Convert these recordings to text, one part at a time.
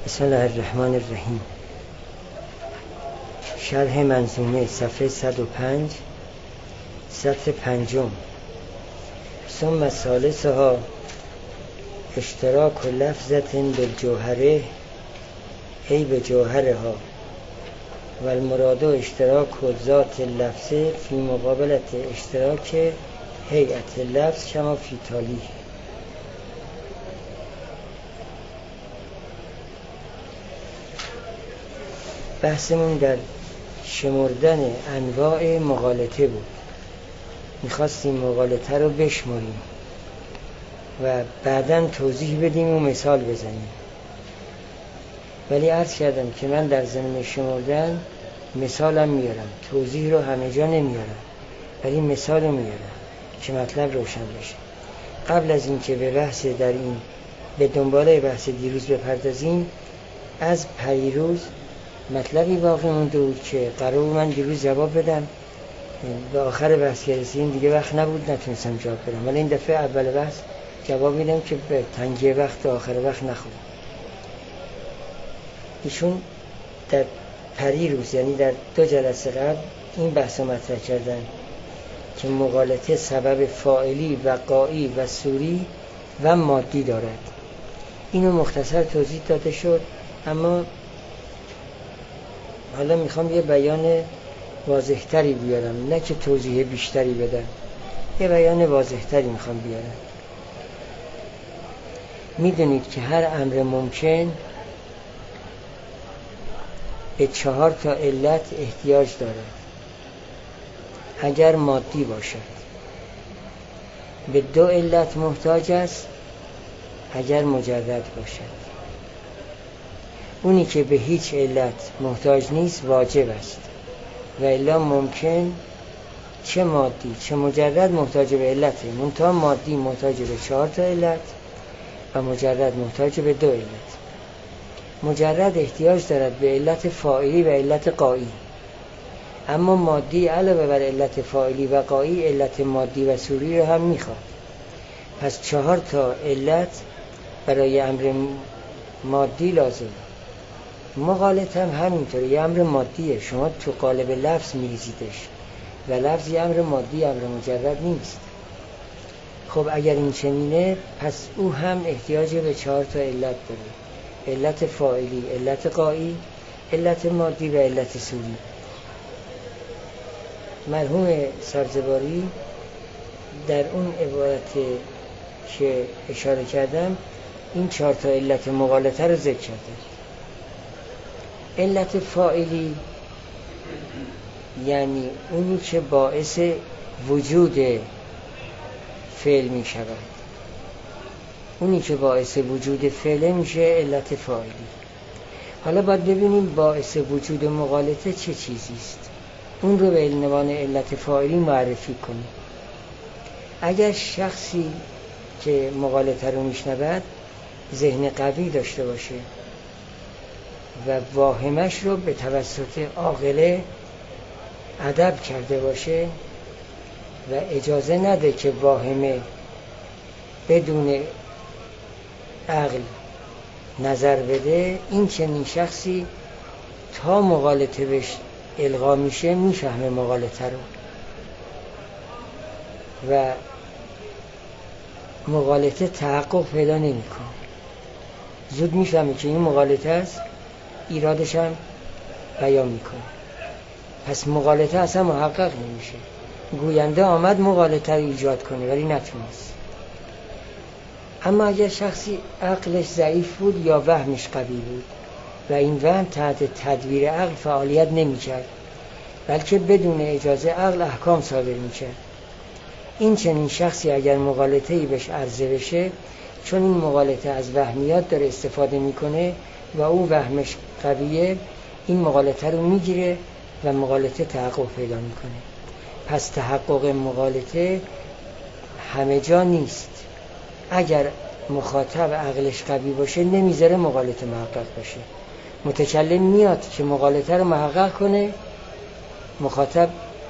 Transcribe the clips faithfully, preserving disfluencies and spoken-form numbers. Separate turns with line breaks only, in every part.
بسم الله الرحمن الرحیم. شرح منظومه صفحه صد و پنج سطر پنجم. ثم ثالثها اشتراک و لفظت بالجوهره ای به جوهرها و المراد اشتراک و ذات اللفظ فی مقابلت اشتراک هیئت اللفظ کما فی تالی. بحثمون در شمردن انواع مغالطه بود. میخواستیم مغالطه رو بشمریم و بعداً توضیح بدیم و مثال بزنیم، ولی عرض کردم که من در ضمن شمردن مثالم میارم، توضیح رو همه جا نمیارم، ولی مثال رو میارم که مطلب روشن بشه. قبل از اینکه به بحث در این به دنباله بحث دیروز بپردازیم، از پیروز مطلبی باقی مونده بود که قرار من دیروز جواب بدم. به آخر بحث که رسیدیم دیگه وقت نبود، نتونستم جواب بدم، ولی این دفعه اول بحث جواب میدم که به تنگی وقت و آخر وقت نخورم. ایشون در پریروز، یعنی در دو جلسه قبل، این بحث رو مطرح کردن که مغالطه سبب فاعلی و قایی و صوری و مادی دارد. اینو مختصر توضیح داده شد، اما حالا میخوام یه بیان واضح‌تری بیارم، نه که توضیح بیشتری بدم، یه بیان واضح‌تری میخوام بیارم. میدونید که هر امر ممکن به چهار تا علت احتیاج دارد اگر مادی باشد، به دو علت محتاج است اگر مجرد باشد. اونی که به هیچ علت محتاج نیست واجب است و الا ممکن چه مادی چه مجرد محتاج به علته، منتها مادی محتاج به چهار تا علت و مجرد محتاج به دو علت. مجرد احتیاج دارد به علت فاعلی و علت قایی، اما مادی علاوه بر علت فاعلی و قایی علت مادی و صوری رو هم میخواد. پس چهار تا علت برای امر مادی لازم. مغالطه هم همینطوره، یه امر مادیه، شما تو قالب لفظ میریزیدش و لفظ یه امر مادی، امر مجرد نیست. خب اگر این چنینه، پس او هم احتیاج به چهار تا علت داره: علت فاعلی، علت قایی، علت مادی و علت صوری. مرحوم سبزواری در اون عبارت که اشاره کردم این چهار تا علت مغالطه رو ذکر کرده. علت فاعلی یعنی اونی که باعث وجود فعل می شود، اونی که باعث وجود فعل میشه علت فاعلی. حالا باید ببینیم باعث وجود مغالطه چه چیزی است، اون رو به عنوان علت فاعلی معرفی کنیم. اگر شخصی که مغالطه رو میشنود ذهن قوی داشته باشه و واهمش رو به توسط عاقله ادب کرده باشه و اجازه نده که واهمه بدون عقل نظر بده، این چنین شخصی تا مغالطه بهش القا میشه میفهمه مغالطه رو و مغالطه تحقق پیدا نمیکنه. زود میفهمه که این مغالطه است، ایرادش هم بیان میکنه. پس مغالطه اصلا محقق نمیشه. گوینده آمد مغالطه رو ایجاد کنه ولی نتونست. اما اگر شخصی عقلش ضعیف بود یا وهمش قوی بود و این وهم تحت تدبیر عقل فعالیت نمیکرد، بلکه بدون اجازه عقل احکام صادر میکرد، این چنین شخصی اگر مغالطه‌ای بهش عرضه بشه، چون این مغالطه از وهمیات داره استفاده میکنه و او وهمش قویه، این مغالطه رو میگیره و مغالطه تحقق پیدا میکنه. پس تحقق مغالطه همه جا نیست. اگر مخاطب عقلش قوی باشه نمیذاره مغالطه محقق باشه. متکلم میاد که مغالطه رو محقق کنه، مخاطب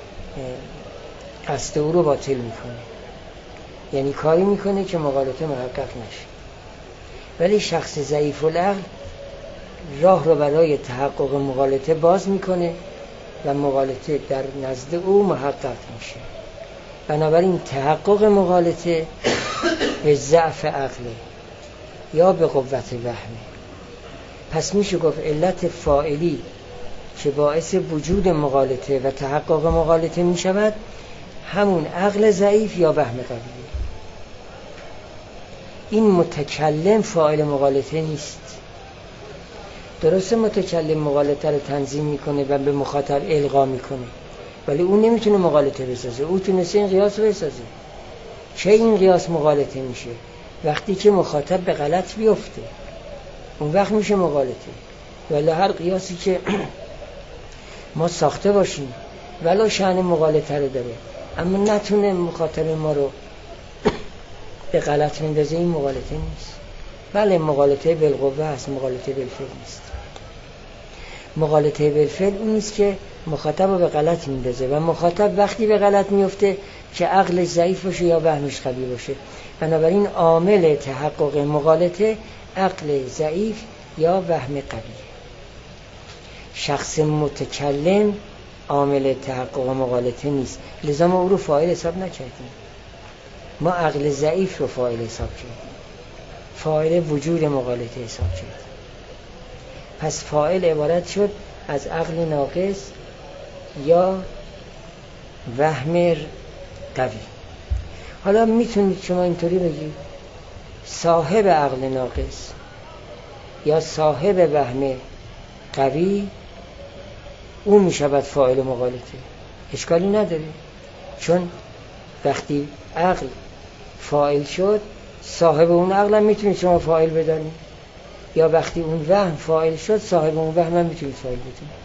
قصد او رو باطل میکنه، یعنی کاری میکنه که مغالطه محقق نشه. ولی شخص ضعیف العقل راه رو برای تحقق مغالطه باز میکنه و مغالطه در نزد او محقق میشه. بنابراین تحقق مغالطه به ضعف عقله یا به قوت وهمه. پس میشه گفت علت فاعلی که باعث وجود مغالطه و تحقق مغالطه میشود همون عقل ضعیف یا وهم قوی. این متکلم فاعل مغالطه نیست. درسته متکلم مغالطه رو تنظیم میکنه و به مخاطب القا میکنه، ولی اون نمیتونه مغالطه بسازه. او تونسته این قیاس رو بسازه. چه این قیاس مغالطه میشه؟ وقتی که مخاطب به غلط بیفته، اون وقت میشه مغالطه. ولی هر قیاسی که ما ساخته باشیم ولو شأن مغالطه رو داره اما نتونه مخاطب ما رو به غلط میندازه، این مغالطه نیست. بله مغالطه بالقوه هست، مغالطه بالفعل نیست. مغالطه بالفعل اون نیست که مخاطب رو به غلط میندازه و مخاطب وقتی به غلط میفته که عقلش ضعیف باشه یا وهمش قوی باشه. بنابراین عامل تحقق مغالطه عقل ضعیف یا وهم قوی. شخص متکلم عامل تحقق مغالطه نیست، لذا ما او رو فاعل حساب نکردیم. ما عقل ضعیف رو فاعل حساب کردیم، فاعل وجود مغالطه حساب کردیم. پس فاعل عبارت شد از عقل ناقص یا وهم قوی. حالا میتونید شما اینطوری بگید صاحب عقل ناقص یا صاحب وهم قوی اون میشود فاعل مغالطه. اشکالی نداره، چون وقتی عقل فاعل شد صاحب اون عقل هم میتونید شما فاعل بدانید، یا وقتی اون وهم فاعل شد صاحب اون وهم هم میتونید فاعل بدانید.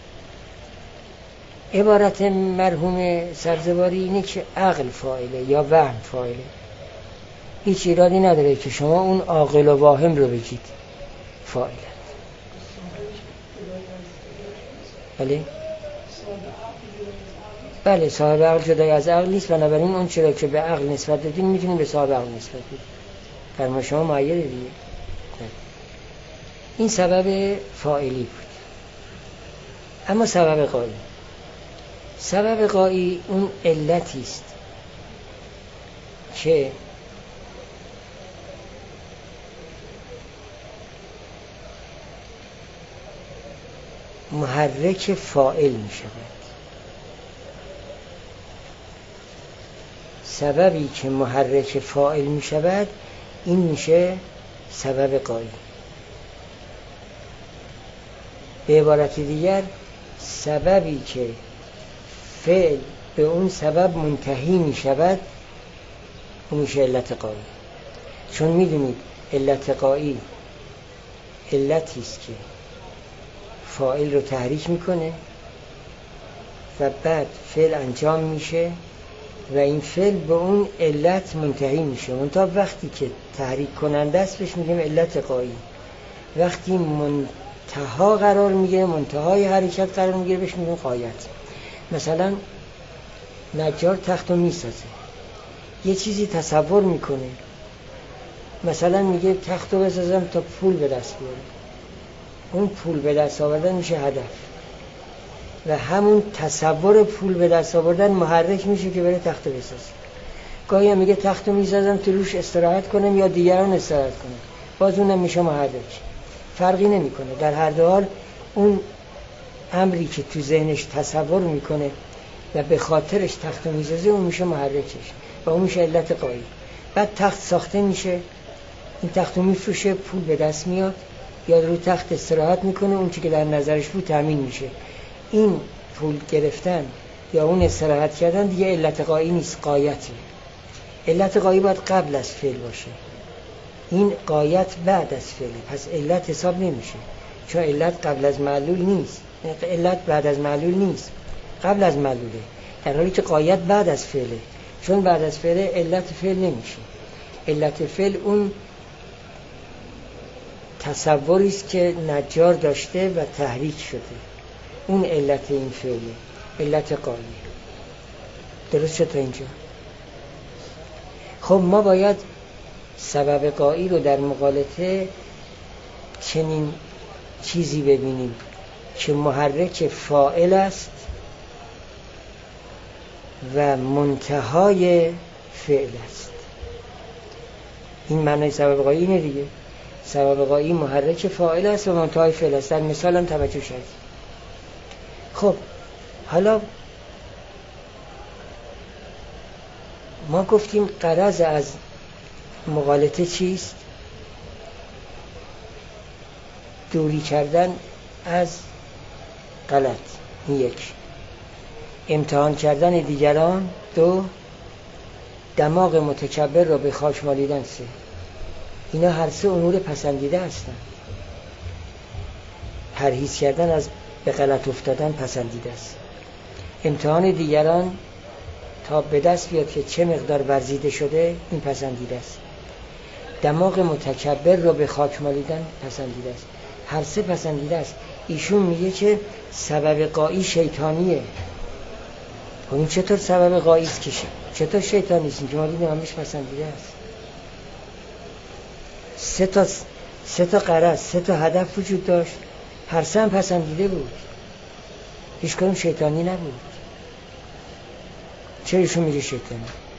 عبارت مرحوم سرزواری اینه که عقل فاعله یا وهم فاعله. هیچ ایرادی نداره که شما اون عاقل و واهم رو بگید فاعله. بله بله صاحب عقل جدای از عقل نیست، بنابراین اون چرا که به عقل نسبت دادین میتونیم به صاحب عقل نسبت بدیم. فرما شما معیره دیگه. این سبب فاعلی بود. اما سبب غایی، سبب غایی اون علتی است که محرک فاعل می شود. سببی که محرک فاعل می شود این میشه سبب غایی. به عبارت دیگر سببی که فعل به اون سبب منتهی می شود اون میشه علت غایی. چون میدونید علت غایی علتی است که فاعل رو تحریک میکنه و بعد فعل انجام میشه و این فعل به اون علت منتهی میشه. منتها وقتی که تحریک کننده است بهش میگیم علت غایی. وقتی منتها قرار میگیره، منتهای حرکت قرار میگیره، بهش میگیم غایت. مثلا نجار تخت رو میسازه، یه چیزی تصور میکنه، مثلا میگه تخت رو بسازم تا پول به دست بیاره. اون پول به دست آوردن میشه هدف و همون تصور پول به دست آوردن محرک میشه که بره تخت بسازه. گاهی هم میگه تخت رو میسازم تو روش استراحت کنم یا دیگران استراحت کنم، باز اونم میشه محرک. فرقی نمیکنه، در هر دو حال اون امری که تو ذهنش تصور میکنه و به خاطرش تخت رو میسازه اون میشه محرکش و اون میشه علت غایی. بعد تخت ساخته میشه، این تخت رو میفروشه، پول به دست میاد یا رو تخت استراحت میکنه، اون چی که در نظرش بود تامین میشه. این پول گرفتن یا اون استراحت کردن دیگه علت غایی نیست، غایته. علت غایی باید قبل از فعل باشه، این غایت بعد از فعل، پس علت حساب نمیشه، چون علت قبل از معلول نیست، علت بعد از معلول نیست، قبل از معلوله، در حالی که غایت بعد از فعله. چون بعد از فعل علت فعل نمیشه. علت فعل اون تصوری است که نجار داشته و تحریک شده، اون علت این فعله، علت غایی. درست شد تا اینجا؟ خب ما باید سبب غایی رو در مغالطه چنین چیزی ببینیم که محرک فاعل است و منتهای فعل است. این معنی سبب غایی اینه دیگه. سبب غایی محرک فاعل است و منتهای فعل است. در مثال هم توجه شد. خب حالا ما گفتیم غرض از مغالطه چیست؟ دوری کردن از غلط، یک. امتحان کردن دیگران، دو. دماغ متکبر را به خاک مالیدن، سه. اینا هر سه امور پسندیده هستند. پرهیز کردن از به غلط افتادن پسندیده است. امتحان دیگران تا به دست بیاد که چه مقدار ورزیده شده، این پسندیده است. دماغ متکبر را به خاک مالیدن پسندیده است. هر سه پسندیده است. ایشون میگه که سبب غایی شیطانیه. خب این چطور سبب غایی است که چطور شیطانی است؟ که ما دیدیم همش پسندیده است. سه تا سه تا غرض، سه تا هدف وجود داشت، هر سه هم پسندیده بود، هیچ کدوم شیطانی نبود. چرا ایشون میگه شیطانی؟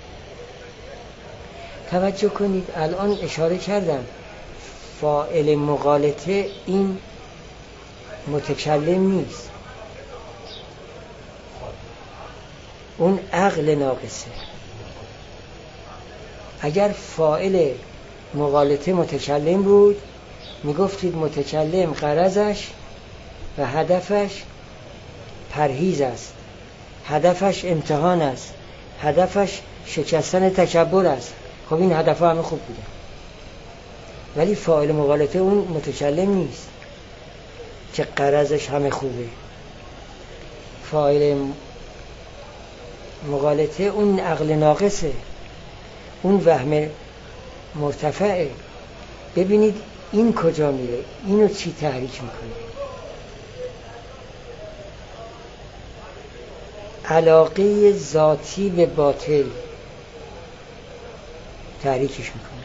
توجه کنید، الان اشاره کردم فاعل مغالطه این متکلم نیست، اون عقل ناقصه. اگر فاعل مغالطه متکلم بود میگفتید متکلم غرضش و هدفش پرهیز است، هدفش امتحان است، هدفش شکستن تکبر است. خب این هدفها همه خوب بوده، ولی فاعل مغالطه اون متکلم نیست که غرضش همه خوبه. فاعل مغالطه اون عقل ناقصه، اون وهم مرتفعه. ببینید این کجا میره، اینو چی تحریک میکنه؟ علاقه ذاتی به باطل تحریکش میکنه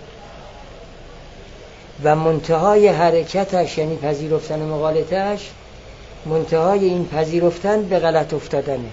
و منتهای حرکتش، یعنی پذیرفتن مغالطهش، منتهای این پذیرفتن به غلط افتادنه.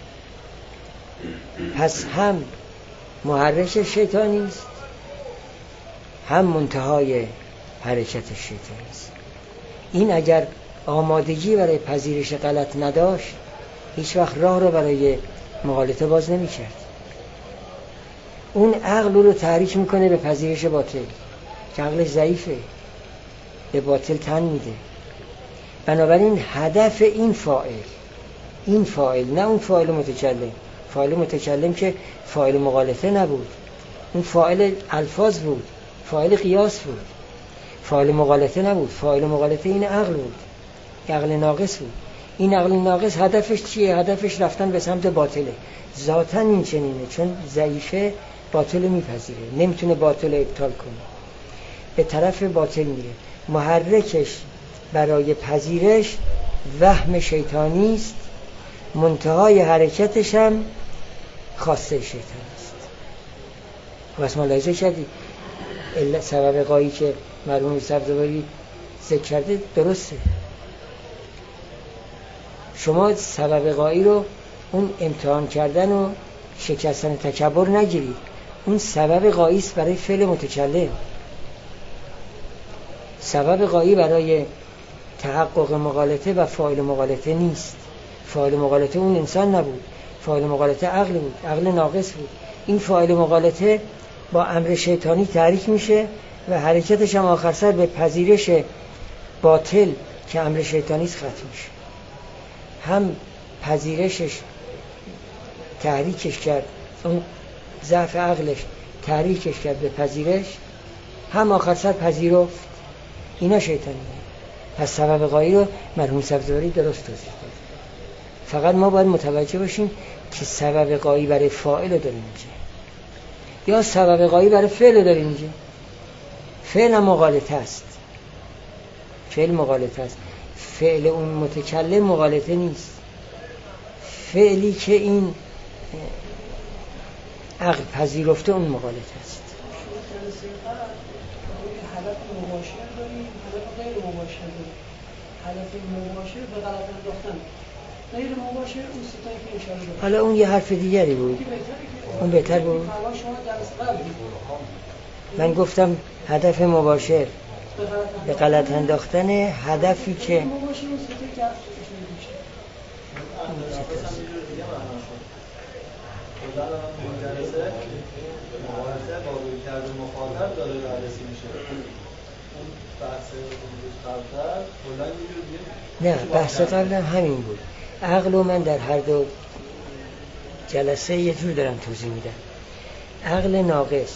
پس هم محرک شیطانی است، هم منتهای حرکت شیطانی است. این اگر آمادگی برای پذیرش غلط نداشت، هیچ وقت راه رو برای مغالطه باز نمی کرد. اون عقل رو تحریک میکنه به پذیرش باطل که عقلش ضعیفه، به باطل تن میده. بنابراین هدف این فاعل، این فاعل، نه اون فاعل متکلم. فاعل متکلم که فاعل مغالطه نبود، اون فاعل الفاظ بود، فاعل قیاس بود. فاعل مغالطه نبود، فاعل مغالطه این عقل بود، عقل ناقص بود. این عقل ناقص هدفش چیه؟ هدفش رفتن به سمت باطله. ذاتاً این چنینه، چون ضعیفه باطل میپذیره، نمیتونه باطل ابطال کنه، به طرف باطل میره. محرکش برای پذیرش وهم شیطانی است، منتهای حرکتش هم خواسته شیطان است. بس ملاحظه کردی سبب غایی که مرحوم سبزواری ذکر کرده درسته. شما سبب غایی رو اون امتحان کردن و شکستن تکبر نگیرید، اون سبب غایی است برای فعل متکلم. سبب غایی برای تحقق مغالطه و فاعل مغالطه نیست. فاعل مغالطه اون انسان نبود، فاعل مغالطه عقل بود، عقل ناقص بود. این فاعل مغالطه با امر شیطانی تحریک میشه و حرکتش هم آخر سر به پذیرش باطل که امر شیطانی است ختم میشه. هم پذیرشش تحریکش کرد، اون ضعف عقلش تحریکش کرد به پذیرش، هم آخر سر پذیرفت. اینا شیطانیه. پس سبب غایی رو مرحوم سبزواری درست توضیح داد. فقط ما باید متوجه باشیم که سبب غایی برای فاعل رو داریم اینجا، یا سبب غایی برای فعل رو داریم اینجا. فعل هم مغالطه است، فعل مغالطه است. فعل اون متکلم مغالطه نیست، فعلی که این عقل پذیرفته اون مغالطه است.
هدف مباشر داریم، هدف غیر مباشر داریم. هدف مباشر به غلط انداختن، غیر مباشر اون ستایی که اشاره داشت.
حالا اون یه حرف دیگری بود، اون بهتر بود. من گفتم هدف مباشر به غلط انداختن، هدفی که نه بحث قبلم همین بود. عقل و من در هر دو جلسه یه جور دارم توضیح میدم. عقل ناقص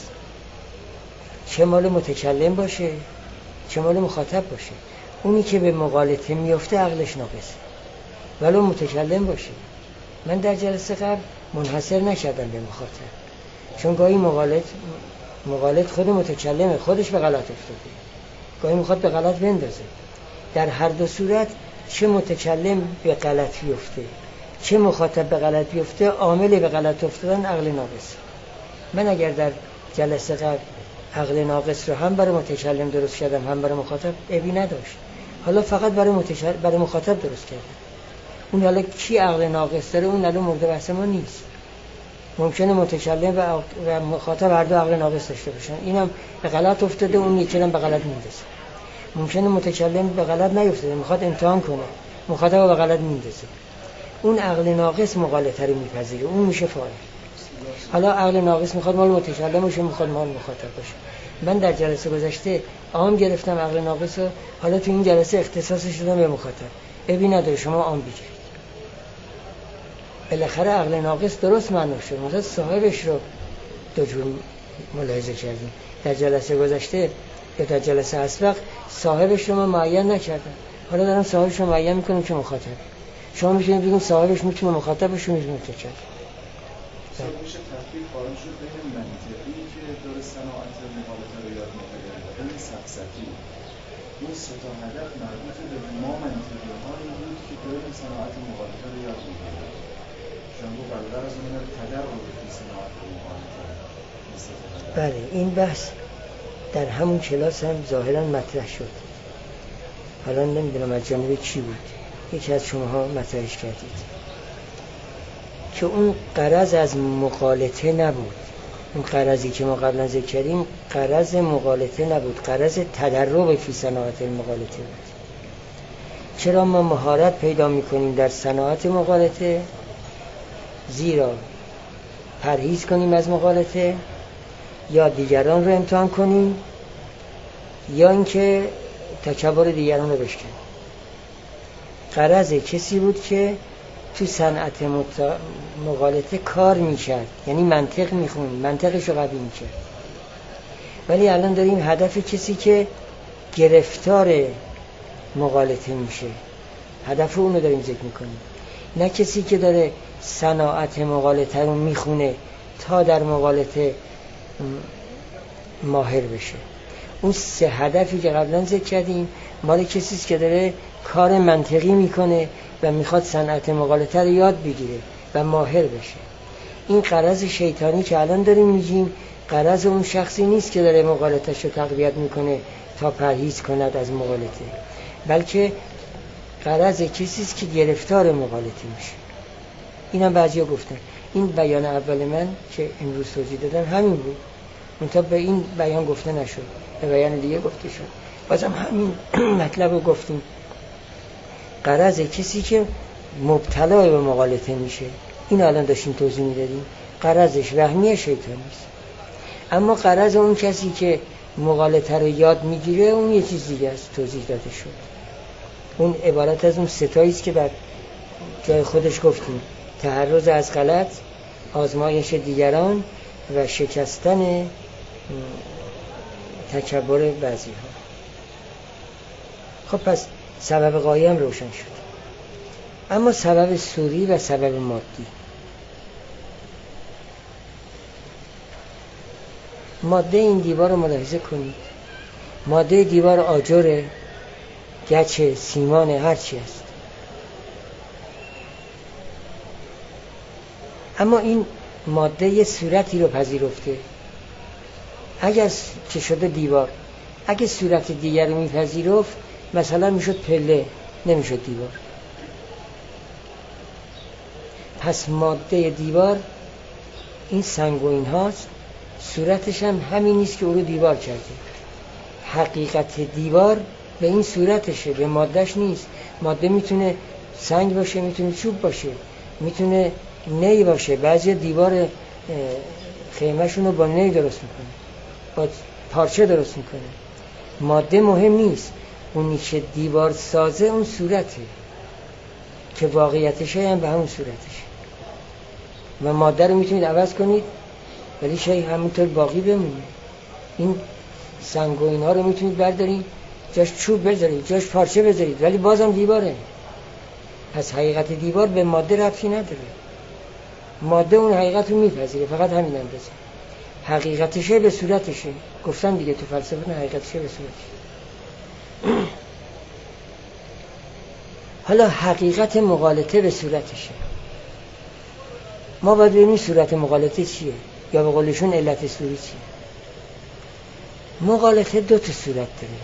چه مال متکلم باشه چه مال مخاطب باشه، اونی که به مغالطه میفته عقلش ناقصه، ولو متکلم باشه. من در جلسه قبل منحصر نشدم به مخاطب، چون گاهی مغالط مغالط خود متکلمه، خودش به غلط افتاده، گاهی میخواد به غلط بندازه. در هر دو صورت چه متکلم به غلط بیفته چه مخاطب به غلط بیفته، عامل به غلط افتادن عقل ناقص. من اگر در جلسه قبل عقل ناقص رو هم برای متکلم درست کردم هم برای مخاطب، عیبی نداشت. حالا فقط برای متکلم برای مخاطب درست کردم. اون حالا کی عقل ناقص داره اون الان مورد بحث ما نیست. ممکنه متکلم و مخاطب هر دو عقل ناقص داشته باشن، اینم به غلط افتاده اون یکی هم به غلط میندازه. ممکنه متکلم به غلط نیفتاده، میخواد امتحان کنه، مخاطب به غلط میندازه، اون عقل ناقص مغالطه رو میپذیره، اون میشه فاعل. حالا عقل ناقص میخواد مال متکلم باشه، میخواد مال مخاطب باشه. من در جلسه گذشته عام گرفتم عقل ناقص رو، حالا تو این جلسه اختصاصش دادم به مخاطب. عیبی نداره شما عام بگیرید. بالاخره عقل ناقص درست معنی شد، مثلا صاحبش رو دو جور ملاحظه کردیم. در جلسه گذشته یا در جلسه اسبق صاحبش رو من معین نکردم، حالا دارم صاحبش رو معین میکنم که مخاطب. شما میتونید بگید صاحبش میتونه مخاطبش میتونه متکلم.
میشه تفکیک قائل شد بین منطقی که داره صناعت مغالطه رو یاد میگیره و این سفسطی. این سه تا هدف مربوط به ما منطقی هایی بود که داره صناعت مغالطه رو یاد میگیره. شما گفت برادر از اون تدرج به صناعت مغالطه.
بله این بحث در همون کلاس هم ظاهرا مطرح شد. حالا نمیدونم از جانب کی بود، یکی از شماها مطرحش کردید که اون غرض از مغالطه نبود. اون غرضی که ما قبلا ذکر کردیم غرض مغالطه نبود، غرض تدرج فی صناعت المغالطه بود. چرا ما مهارت پیدا میکنیم در صناعت مغالطه؟ زیرا پرهیز کنیم از مغالطه، یا دیگران رو امتحان کنیم، یا اینکه تکبر دیگران رو بشکنیم. غرض کسی بود که تو صنعت مغالطه کار میکرد، یعنی منطق میخوند، منطقش رو قوی میکرد. ولی الان داریم هدف کسی که گرفتار مغالطه میشه، هدف اون رو داریم ذکر میکنیم، نه کسی که داره صناعت مغالطه رو میخونه تا در مغالطه ماهر بشه. اون سه هدفی که قبلا ذکر کردیم مال کسی است که داره کار منطقی میکنه و میخواد صنعت مغالطه رو یاد بگیره و ماهر بشه. این غرض شیطانی که الان داریم میگیم غرض اون شخصی نیست که داره مغالطه‌اش رو تقویت میکنه تا پرهیز کند از مغالطه، بلکه غرض کسی است که گرفتار مغالطه میشه. اینم بعضیا گفتن. این بیان اول من که امروز توضیح دادم همین بود، منتها به این بیان گفته نشد، به بیان دیگه گفته شد. بازم همین مطلب رو گفتیم. غرض کسی که مبتلا به مغالطه میشه، این الان داشتیم توضیح میدادیم، غرضش وهمی شیطانی است. اما غرض اون کسی که مغالطه رو یاد میگیره اون یه چیز دیگه است، توضیح داده شد. اون عبارت از اون ستایی است که بر جای خودش گفتیم: تحرز از غلط، آزمایش دیگران و شکستن تکبر بعضی ها. خب پس سبب غایه هم روشن شد. اما سبب صوری و سبب مادی. ماده این دیوار رو ملاحظه کنید. ماده دیوار آجر، گچ، سیمان، هر چی است. اما این ماده یه صورتی رو پذیرفته. اگر چه شده دیوار، اگه صورت دیگر رو میپذیرفت مثلا میشد پله، نمیشد دیوار. پس ماده دیوار این سنگ و این هاست، صورتش هم همین نیست که او رو دیوار کرده. حقیقت دیوار به این صورتشه، به مادهش نیست. ماده میتونه سنگ باشه، میتونه چوب باشه، میتونه نی باشه. بعضی دیوار خیمه‌شون رو با نی درست میکنه، با پارچه درست میکنه. ماده مهم نیست، اونی که دیوار سازه اون صورته که واقعیتش هم به همون صورتشه. و ماده رو میتونید عوض کنید ولی شی همونطور باقی بمونه. این سنگ و اینها رو میتونید بردارید جاش چوب بذارید، جاش پارچه بذارید، ولی بازم دیواره. پس حقیقت دیوار به ماده ربطی نداره. ماده اون حقیقت رو میپذیره، فقط همین اندازه. حقیقتشه به صورتشه. گفتم دیگه تو فلسفه حقیقتشه به صورتشه. حالا حقیقت مغالطه به صورتشه. ما باید ببینیم صورت مغالطه چیه، یا به قولشون علت صوری چیه. مغالطه دو تا صورت داره،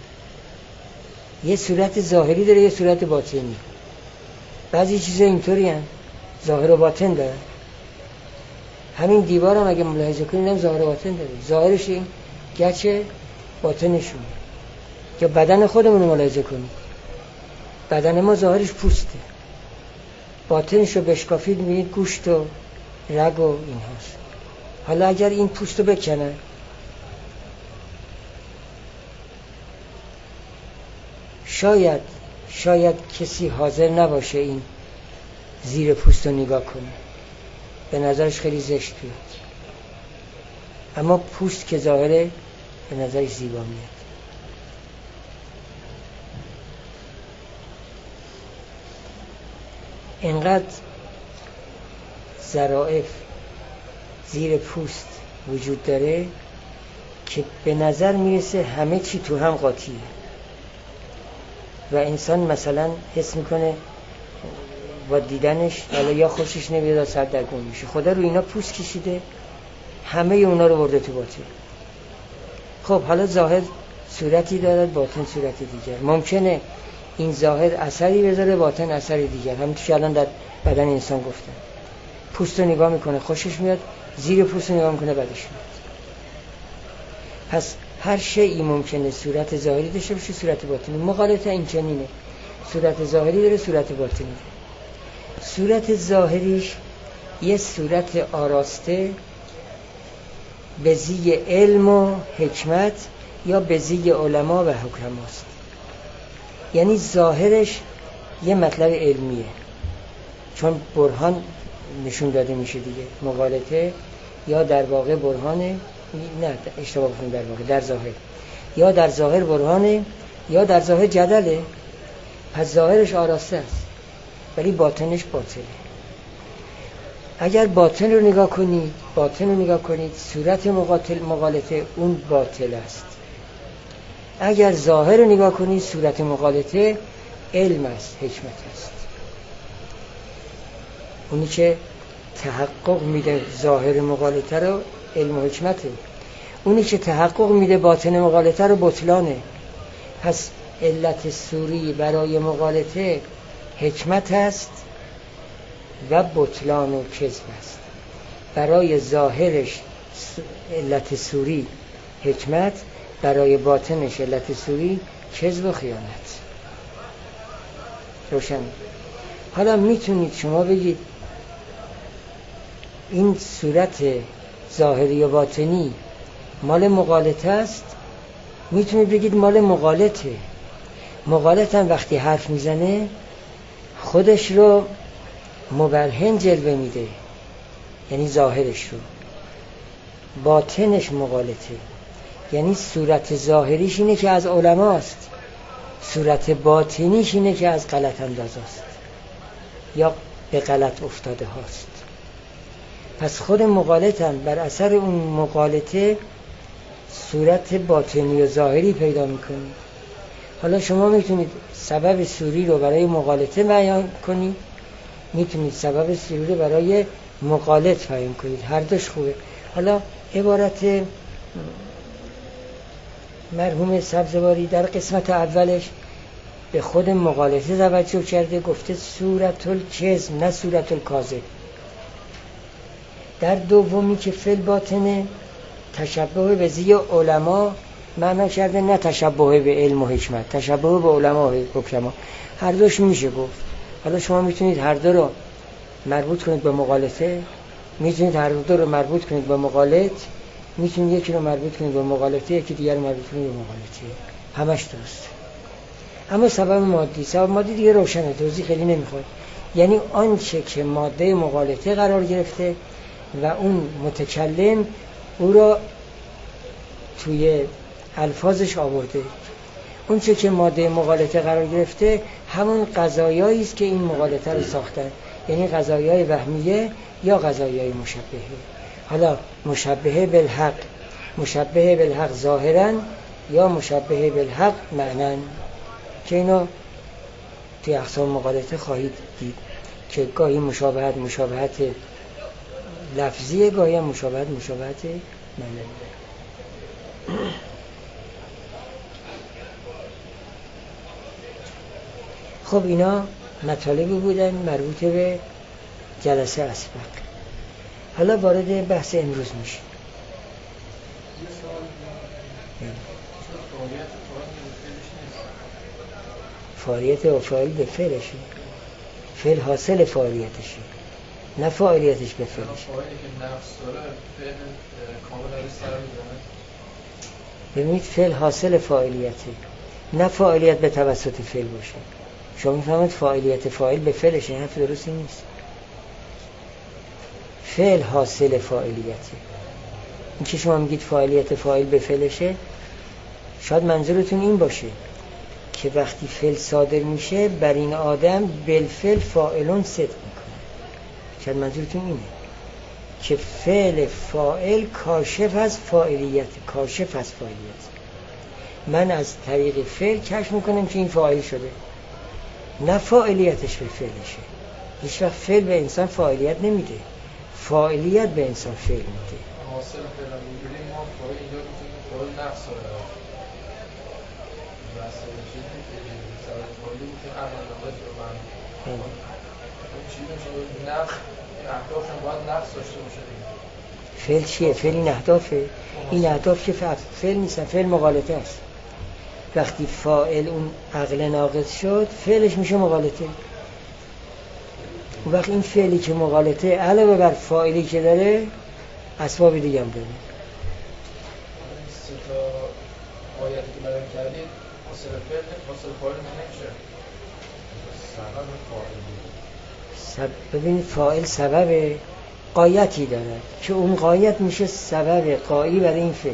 یه صورت ظاهری داره، یه صورت باطنی. بعضی چیزا اینطوری هستن ظاهر و باطن داره. همین دیوار هم اگه ملاحظه کنید هم ظاهر و باطن داره. ظاهرش این گچه، باطنشون که بدن خودمون رو ملاحظه کنید. بدن ما ظاهرش پوسته، باطنش رو بشکافید میبینید گوشت و رگ و این هاست. حالا اگر این پوست رو بکنه، شاید شاید کسی حاضر نباشه این زیر پوست رو نگاه کنه، به نظرش خیلی زشت بیاد. اما پوست که ظاهره به نظرش زیبا میاد. اینقدر ظرافت زیر پوست وجود داره که به نظر میرسه همه چی تو هم قاطیه و انسان مثلا حس میکنه با دیدنش حالا یا خوشش نمیاد یا سردرگم میشه. خدا رو اینا پوست کشیده، همه اونا رو برده تو باطن. خب حالا ظاهر صورتی دارد، باطن صورتی دیگر. ممکنه این ظاهر اثری بذاره، باطن اثری دیگر. همونطور که الان در بدن انسان گفتن، پوست رو نگاه میکنه خوشش میاد، زیر پوست رو نگاه میکنه بدش میاد. پس هر شیئی ممکنه صورت ظاهری داشته باشه، صورت باطنی. مغالطه این چنینه، صورت ظاهری داره، صورت باطنی داره. صورت ظاهریش یه صورت آراسته به زی علم و حکمت یا به زی علما و حکماست. یعنی ظاهرش یه مطلب علمیه، چون برهان نشون داده میشه دیگه. مغالطه یا در واقع برهانه، نه اشتباه بکنم، در واقع در ظاهر یا در ظاهر برهانه یا در ظاهر جدله. پس ظاهرش آراسته است ولی باطنش باطله. اگر باطن رو نگاه کنید باطن رو نگاه کنید صورت مقاتل مغالطه اون باطل است. اگر ظاهر رو نگاه کنید صورت مغالطه علم است، حکمت است. اونی که تحقق میده ظاهر مغالطه رو علم و حکمته، اونی که تحقق میده باطن مغالطه رو بطلانه. پس علت صوری برای مغالطه حکمت است و بطلان و کذب است. برای ظاهرش علت صوری حکمت، برای باطنش علت صوری کذب و خیانت. روشن؟ حالا میتونید شما بگید این صورت ظاهری و باطنی مال مغالطه است؟ میتونید بگید مال مغالطه. مغالطه هم وقتی حرف میزنه خودش رو مبرهن جلوه میده، یعنی ظاهرش رو. باطنش مغالطه، یعنی صورت ظاهریش اینه که از علماست، صورت باطنیش اینه که از غلط اندازاست یا به غلط افتاده هاست. پس خود مغالطه هم بر اثر اون مغالطه صورت باطنی و ظاهری پیدا میکنه. حالا شما میتونید سبب صوری رو برای مغالطه بیان کنید، میتونید سبب صوری رو برای مغالط بیان کنید، هر دوش خوبه. حالا عبارت مرحوم سبزواری در قسمت اولش به خود مغالطه توجه کرده، گفته صورت الکذب نه صورت الکاذب. در دومی که فعل باطنه، تشبه به زی علما معنا کرده، نه تشبه به علم و حکمت، تشبه به علما و حکما. هر دوش میشه گفت. حالا شما میتونید هر دو رو مربوط کنید به مغالطه، میتونید هر دو رو مربوط کنید به مغالط، میتونید یکی رو مربوط کنید به مغالطه، یکی دیگر رو مربوط کنید به مغالطه، همش درست. اما سبب مادی، سبب مادی دیگه روشنه، توضیح خیلی نمیخواد. یعنی آنچه که ماده مغالطه قرار گرفته و اون متکلم او را توی الفاظش آورده، اون چه که ماده مغالطه قرار گرفته همون قضایایی است که این مغالطه رو ساختن، یعنی قضایای وهمیه یا قضایای مشبهه. حالا مشبهه بالحق، مشبهه بالحق ظاهرا یا مشبهه بالحق معنن، که اینا توی اقسام مغالطه خواهید دید که گاهی مشابهت مشابهت لفظیه، گاهی هم مشابهت مشابهت معنویه. خب اینا مطالبی بودن مربوط به جلسه اسبق. حالا وارد بحث امروز میشه. فاعلیت و فاعل به فعلشه، فعل حاصل فاعلیتشه، نه فاعلیتش به فعلشه.
فاعلی که نفس داره فعل کاملا سر میزنه.
ببینید فعل حاصل فاعلیته، نه فاعلیت به توسط فعل باشه. شما میفهمید فاعلیت فاعل به فعلشه، حرف درستی نیست. فعل حاصل فاعلیته. این که شما میگید فاعلیت فاعل به فعلشه، شاید منظورتون این باشه که وقتی فعل صادر میشه بر این آدم بالفعل فاعلون صدق میکنه. شاید منظورتون اینه که فعل فاعل کاشف از فاعلیت، کاشف از فاعلیت. من از طریق فعل کشف میکنم که این فاعل شده، نه فاعلیتش به فعلشه. هیچ وقت فعل به انسان فاعلیت نمیده، فاعلیت به انسان فعل میده.
حاصل فعل میگیریم ما فاعل اینجا میتونیم فاعل نفس داره. مثلا چیزی که سر فاعلی میتونه عمل نامه رو من اون چیزی که نفس اهدافشون باید نفس داشته باشه دیگه.
فعل چیه؟ فعل این اهدافه. این اهداف که فعل نیستن، فعل مغالطه است. وقتی فاعل اون عقل ناقص شد فعلش میشه مغالطه. اون وقت این فعلی که مغالطه علاوه بر فاعلی که داره اسباب دیگه هم داره.
سه تا آیتی که بیان کردید حاصل فعل حاصل فاعل نمیشه. سبب فاعل بود.
ببینید فاعل سبب غایتی داره که اون غایت میشه سبب غایی برای این فعل.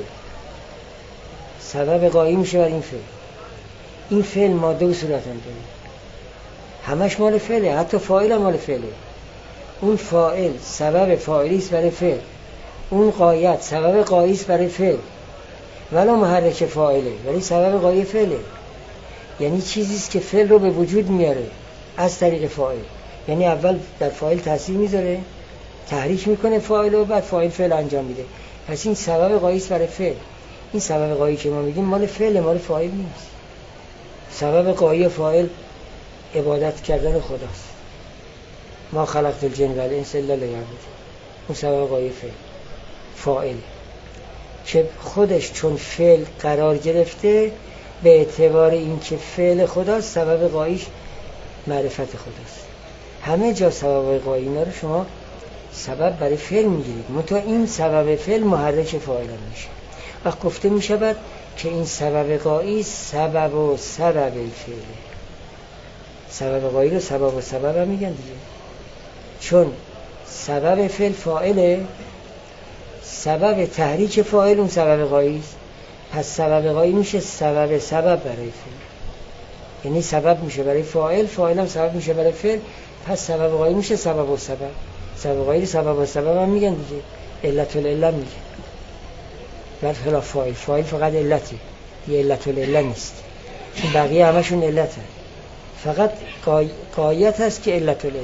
سبب غایی میشه برای این فعل. این فعل ماده و صورت هم داره، همش مال فعله، حتی فاعل هم مال فعله. اون فاعل سبب فاعلی است برای فعل، اون غایت سبب غایی است برای فعل، ولی محرک فاعله ولی سبب غایی فعله. یعنی چیزی است که فعل رو به وجود میاره از طریق فاعل. یعنی اول در فاعل تاثیر میذاره، تحریک میکنه فاعل و بعد فاعل فعل انجام میده. پس این سبب غایی است برای فعل. این سبب غایی که ما میگیم مال فعل، مال فاعل نیست. سبب غایی فاعل عبادت کردن خداست. ما خلقت الجن و الانس الا لیعبدون. اون سبب غایی فعل فاعل که خودش چون فعل قرار گرفته به اعتبار این که فعل خداست سبب غاییش معرفت خداست. همه جا سبب غایی اینا رو شما سبب برای فعل میگیرید، منتها این سبب فعل محرک فاعل میشه. وقت گفته میشود که این سبب غایی سبب و سبب الفعله. سبب غایی رو سبب و سبب هم میگن دیگه، چون سبب فعل فاعله، سبب تحریک فاعل اون سبب غایی است. پس سبب غایی میشه سبب سبب برای فعل، یعنی سبب میشه برای فاعل، فاعل هم سبب میشه برای فعل. پس سبب غایی میشه سبب و سبب. سبب غایی سبب و سبب هم میگن دیگه، علت العله میگن. برخلاف فاعل، فاعل فقط علته، یه علت العله نیست. این بقیه همشون علته، فقط قای... قایت هست که علت العله.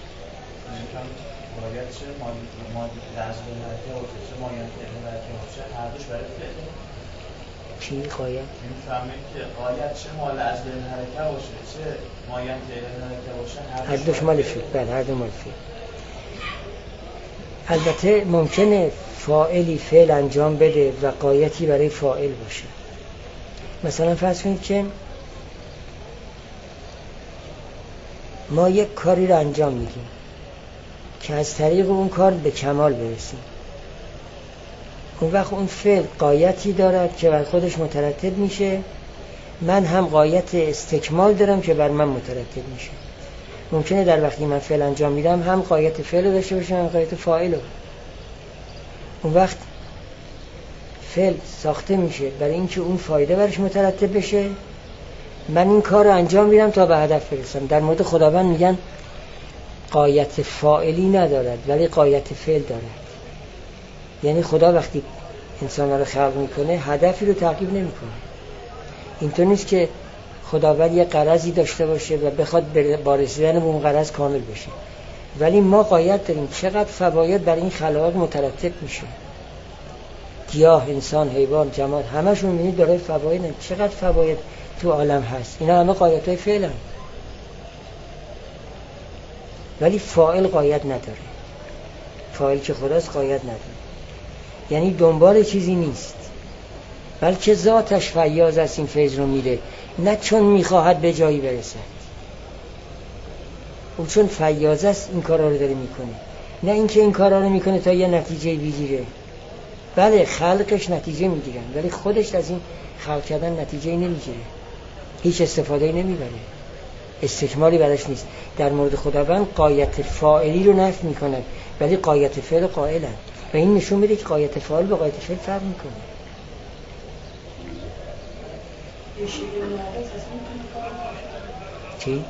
باید چه مادی لازم نده و چه مایان علت باشه هر دوش برای فعل.
چی قایت؟
میفهمیم که قایت چه مال اجل الحرکه باشه چه مایان که الحرکه باشه
هر دوش مال فعل. بله هر دو مال فعل. البته ممکنه فاعلی فعل انجام بده و قایتی برای فاعل باشه. مثلا فرض کنید که ما یک کاری رو انجام میدیم که از طریق اون کار به کمال برسیم. اون وقت اون فعل قایتی دارد که بر خودش مترتب میشه، من هم قایت استکمال دارم که بر من مترتب میشه. ممکنه در وقتی من فعل انجام میدم هم قایت فعل رو داشته باشم هم قایت فاعل رو. اون وقت فعل ساخته میشه برای اینکه اون فایده برش مترتب بشه، من این کار رو انجام میدم تا به هدف برسم. در مورد خداوند میگن قایت فاعلی ندارد ولی قایت فعل دارد. یعنی خدا وقتی انسان رو خلق میکنه هدفی رو تعقیب نمیکنه. اینطور نیست که خداوند یه غرضی داشته باشه و بخواد با رسیدن به اون غرض کامل بشه، ولی ما قایت داریم چقدر فواید برای این خلائق مترتب میشه. گیاه، انسان، حیوان، جماد همشون میبینید داره فواید، چقدر فواید تو عالم هست. اینا همه قایت‌های فعل هم. ولی فاعل قایت نداره. فاعل که خداست قایت نداره. یعنی دنبال چیزی نیست، بلکه ذاتش فیاض است این فیض رو میده، نه چون میخواهد به جایی برسد. او چون فیاض است این کارا رو داره میکنه، نه اینکه این کارا رو میکنه تا یه نتیجه بگیره. بله خلقش نتیجه میگیرن ولی خودش از این خلق کردن نتیجه نمیگیره، هیچ استفاده نمیبره، استکمالی برش نیست. در مورد خداوند قایت فاعلی رو نفی میکنن ولی قایت فعل قائلن و این نشون میده که قایت فاعل با قایت فعل فرق میکنه. چی؟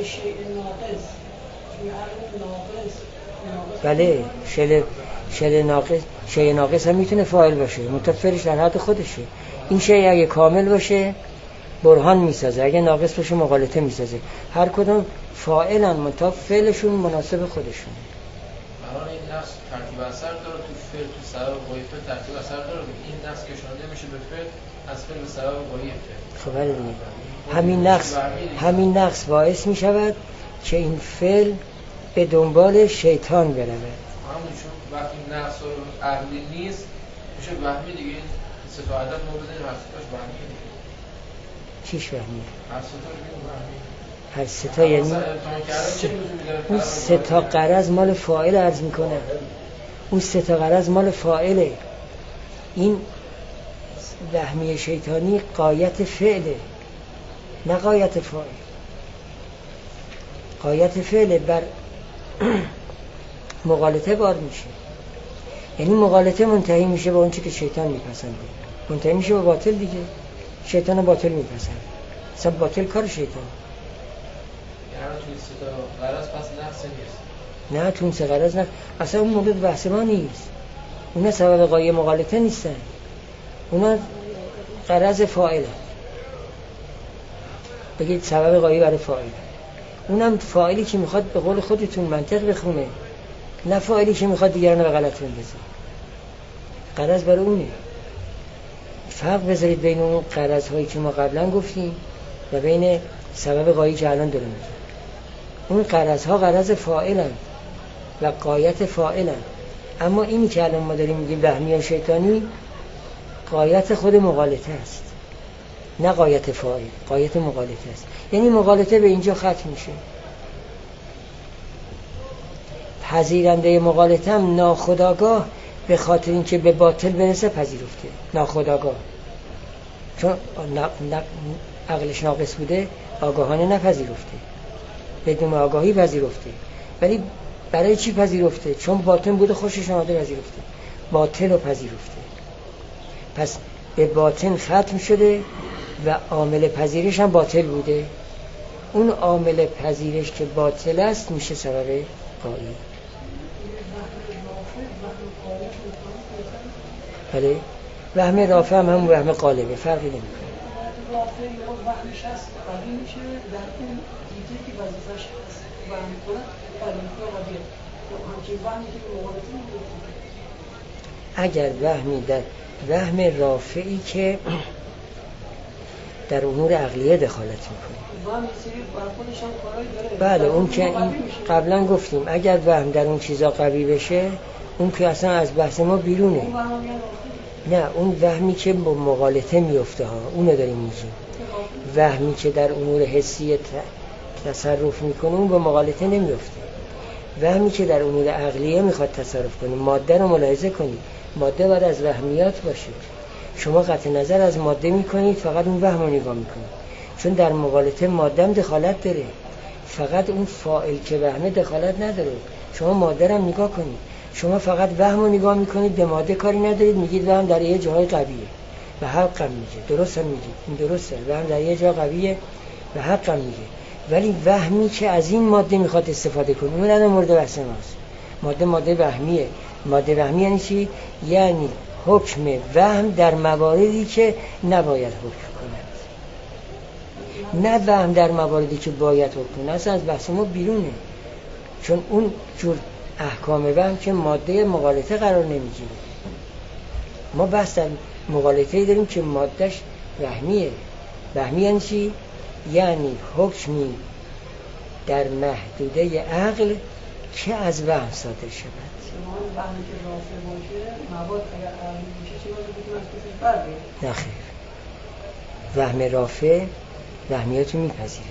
بله شل شل ناقص شی ناقص هم میتونه فاعل باشه، متفرش در حد خودشه. این شی اگه کامل باشه برهان میسازه، اگه ناقص باشه مغالطه میسازه. هر کدوم فاعلن منتها فعلشون مناسب خودشون.
برای این نقص ترتیب اثر داره تو فعل، تو سبب قایه فعل ترتیب اثر داره. این نقص کشانده میشه به فعل، از فعل به سبب قایه فعل.
خب بله همین نقص همین نقص باعث میشود که این فعل به دنبال شیطان برود.
همون چون وقتی نقص و عقلی نیست میشه وهمی دیگه. این سه تا عدد ما بزنیم هر ستاش وهمی دیگه.
چیش وهمی؟
هر ستاش وهمی.
هر سه تا یعنی اون سه تا غرض مال فاعل عرض میکنه. اون سه تا غرض مال فاعله. این وهمی شیطانی قایت فعله نه قایت فاعل. قایت فعل بر مغالطه بار میشه، یعنی مغالطه منتهی میشه با اون چی که شیطان میپسنده، منتهی میشه با باطل دیگه. شیطان باطل میپسنده، اصلا باطل کار شیطان.
یعنی توی سه تا غرض پس نقص نیست.
نه تو اون سه غرض نه، اصلا اون مورد بحث ما نیست. اونا سبب قایه مغالطه نیستن، اونا غرض فاعله. بگید سبب قایه برای فاعل، اونم فاعلی که میخواد به قول خودتون منطق بخونه، نه فاعلی که میخواد دیگران رو به غلط بندازه. غرض برای اونه. فرق بذارید بین اون غرض هایی که ما قبلا گفتیم و بین سبب قایه که الان داریم میگیم. اون غرض ها غرض فاعلن و قایت فاعلن، اما اینی که الان ما داریم میگیم وهمی و شیطانی قایت خود مغالطه است، نه قایت فاعل، قایت مغالطه است. یعنی مغالطه به اینجا ختم میشه. پذیرنده مغالطه هم ناخودآگاه به خاطر اینکه به باطل برسه پذیرفته، ناخودآگاه، چون عقلش ناقص بوده آگاهانه نپذیرفته، بدون آگاهی پذیرفته. ولی برای چی پذیرفته؟ چون باطل بوده خوشش آمده پذیرفته، باطل رو پذیرفته. پس به باطل ختم شده و عامل پذیرش هم باطل بوده. اون عامل پذیرش که باطل است میشه سبب قایه. بله وهم رافع هم هم وهم قالبه، فرقی نمیکنه.
رافع یا وهمش هست قوی میشه در اون دیده که وظیفه‌اش هست وهم کنه قوی قویه. همچنین وهمی که مغالطه میکنه.
اگر وهمی در وهم رافعی که در امور عقلیه دخالت میکنه. بله اون که این قبلا گفتیم اگر وهم در اون چیزا قوی بشه اون که اصلا از بحث ما بیرونه. نه اون وهمی که با مغالطه میفته ها اونو داریم میگیم. وهمی که در امور حسی تصرف میکنه اون با مغالطه نمیفته. وهمی که در امور عقلیه میخواد تصرف کنه، ماده رو ملاحظه کنید، ماده باید از وهمیات باشه. شما قطع نظر از ماده میکنید، فقط اون وهم رو نگاه میکنید، چون در مغالطه ماده هم دخالت داره، فقط اون فاعل که وهمه دخالت نداره. شما ماده رو هم نگاه کنید، شما فقط وهم رو نگاه میکنید، به ماده کاری ندارید، میگید وهم در یه جای قویه و حقم میگه، درست هم میگه، این درسته، وهم در یه جا قویه و حقم میگه. ولی وهمی که از این ماده میخواد استفاده کنه اون الان مورد بحث ماست. ماده ماده وهمیه. ماده وهمی یعنی چی؟ یعنی حکم وهم در مواردی که نباید حکم کند، نه وهم در مواردی که باید حکم کند. اصلا از بحث ما بیرونه، چون اون جور احکام وهم که ماده مغالطه قرار نمیگیره. ما بحث در مغالطه‌ای داریم که مادهش وهمیه. وهمی یعنی چی؟ یعنی حکمی در محدوده عقل که از وهم صادر شود.
وهمی که رافع باشه مواد اگر عقلی میشه چه باید بکنیم از کسی فرقه؟
نه خیر، وهم رافع وهمیاتو میپذیره.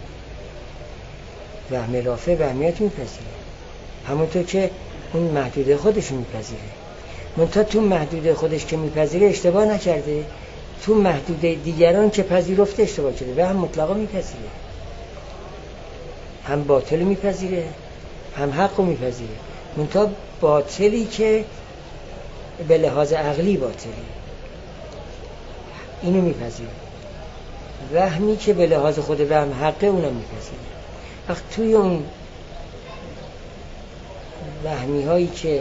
وهم رافع وهمیاتو میپذیره، همونطور که اون محدوده خودشو میپذیره. منتها تو محدوده خودش که میپذیره اشتباه نکرده، تو محدوده دیگران که پذیرفته اشتباه کرده. وهم مطلقا میپذیره، هم باطل میپذیره هم حق میپذیره، منتها باطلی که به لحاظ عقلی باطلی اینو میپذیره، وهمی که به لحاظ خود وهم حقه اونو میپذیره. وقت توی اون وهمی هایی که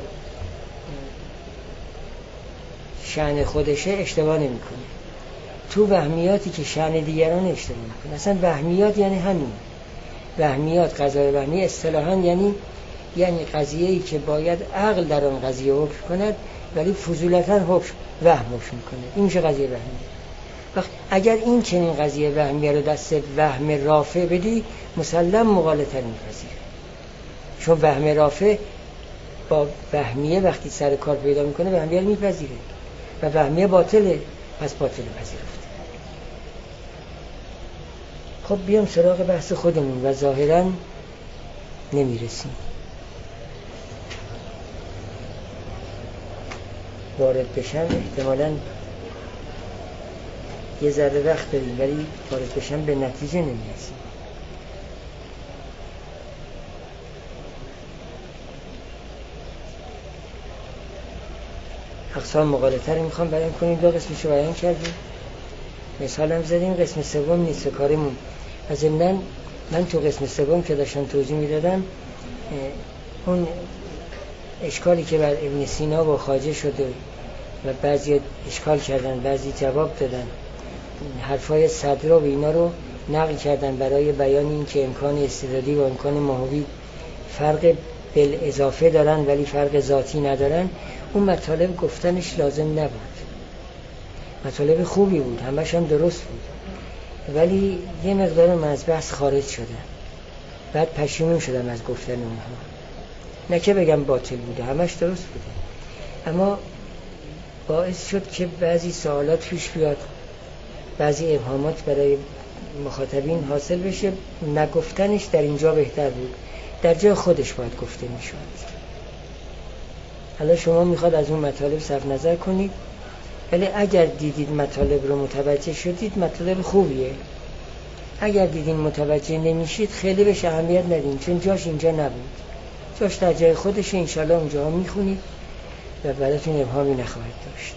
شأن خودشه اشتباه نمیکنه، تو وهمیاتی که شأن دیگران اشتباه میکنه. اصلا وهمیات یعنی همین. وهمیات، قضای وهمی اصطلاحاً یعنی یعنی قضیه‌ای که باید عقل در آن قضیه حکم کند ولی فضولتاً حکم وهم حکم کنه، این میشه قضیه وهمی. وقت اگر این چنین قضیه وهمی رو دست وهم رافع بدی مسلم مغالطه می‌پذیره، چون وهم رافع با وهمیه وقتی سر کار پیدا میکنه وهمیه رو میپذیره و وهمیه باطله، پس باطله پذیرفته. خب بیام سراغ بحث خودمون و ظاهراً نمیرسیم، وارد بشم احتمالاً یه ذره وقت داریم ولی وارد بشم به نتیجه نمیرسیم. اقسام مغالطه رو میخوام بیان کنیم، دو قسمشو بیان کردیم، مثال هم زدیم، قسم سوم نیست کارمون. از ضمناً من تو قسم سوم که داشتم توضیح میدادم اون اشکالی که بر ابن سینا با خواجه شده و بعضی اشکال کردن بعضی جواب دادن، حرفای صدر و اینا رو نقل کردن برای بیان این که امکان استعدادی و امکان ماهوی فرق بالاضافه دارن ولی فرق ذاتی ندارن. اون مطالب گفتنش لازم نبود، مطالب خوبی بود، همش هم درست بود، ولی یه مقدار من از بحث خارج شدم، بعد پشیمون شدم از گفتن اونها. نه که بگم باطل بوده، همش درست بوده، اما باعث شد که بعضی سوالات پیش بیاد، بعضی ابهامات برای مخاطبین حاصل بشه. نگفتنش در اینجا بهتر بود، در جای خودش باید گفته میشد. حالا شما میخواد از اون مطالب صرف نظر کنید، ولی اگر دیدید مطالب رو متوجه شدید مطالب خوبیه. اگر دیدین متوجه نمیشید خیلی بهش اهمیت ندین، چون جاش اینجا نبود، جاش در جای خودشه، انشالله اونجا میخونید و براتون ابهامی نخواهید داشت.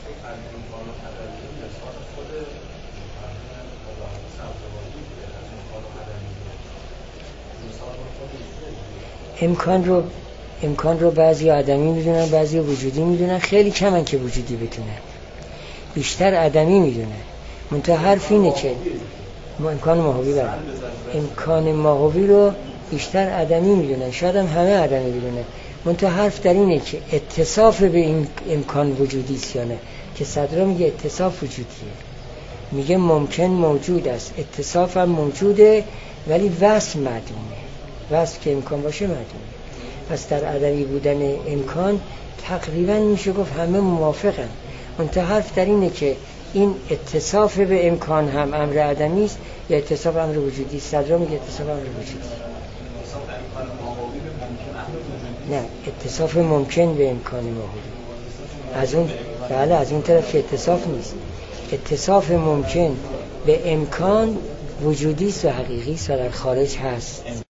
امکان رو امکان رو بعضی عدمی میدونن، بعضی وجودی میدونن، خیلی کمن که وجودی بتونن، بیشتر عدمی میدونن. منتها حرف اینه که امکان ماهوی برن. امکان ماهوی رو بیشتر عدمی میدونن، شاید هم همه عدمی میدونن. منتها حرف در اینه که اتصاف به این امکان وجودی است یا نه، که صدرا میگه اتصاف وجودیه. میگه ممکن موجود است، اتصاف هم موجوده ولی وصف معدومه. وصف که امکان باشه معدومه. پس در عدمی بودن امکان تقریبا میشه گفت همه موافقن. منتها حرف در اینه که این اتصاف به امکان هم امر عدمی است یا اتصاف امر وجودی است. صدرا میگه اتصاف امر وجودی است. نه، اتصاف ممکن به امکان موجودی. از اون بله از اون طرف که اتصاف نیست. اتصاف ممکن به امکان وجودی است و حقیقی است و در خارج هست.